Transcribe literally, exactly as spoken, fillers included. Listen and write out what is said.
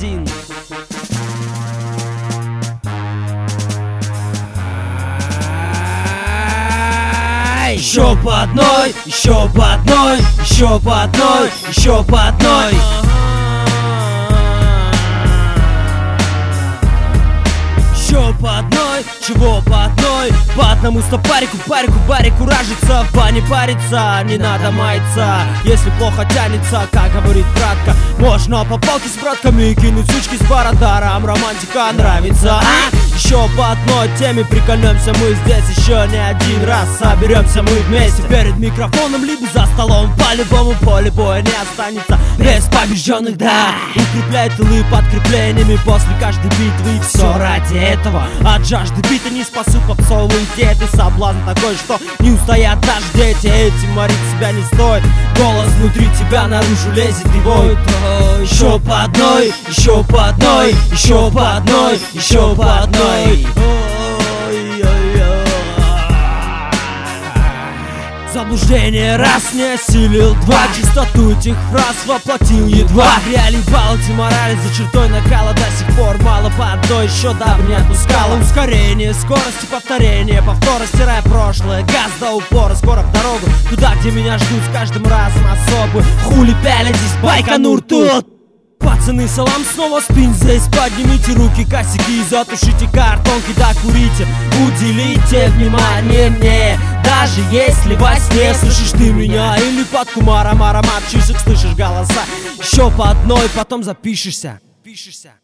один. Еще по одной, еще по одной, еще по одной, еще по одной. Еще по одной, чего по одной? По одному стопарику, парику, барику ражиться, в бане париться, не надо маяться. Если плохо тянется, как говорит кратко, можно по палке с братками кинуть сучки с бародаром. Романтика нравится, а? Еще по одной теме прикольнемся мы здесь еще не один раз. Соберемся мы вместе перед микрофоном, либо за столом. По-любому поле боя не останется без побежденных, да. Укрепляет тылы подкреплениями после каждой битвы. И все ради этого. От жажды бита не спасу попсовые диеты. Соблазн такой, что не устоят даже дети. Этим морить себя не стоит. Голос внутри тебя наружу лезет и воет. Еще по одной, еще по одной, еще по одной, еще по одной. Заблуждение раз не осилил, два. Чистоту этих фраз воплотил едва. Реалий баланс и мораль за чертой накала до сих пор мало по одной, еще давно не отпускала. Ускорение, скорости, повторение, повтора, стирая прошлое. Газ до упора, скоро в дорогу туда, где меня ждут с каждым разом особы. Хули пялитесь, Байконур тут. Пацаны, салам, снова спин здесь. Поднимите руки, косяки, затушите картонки, да курите. Уделите внимание мне, даже если во сне слышишь ты меня. Или под кумаром аромат чишек слышишь голоса. Еще по одной, потом запишешься. Пишешься.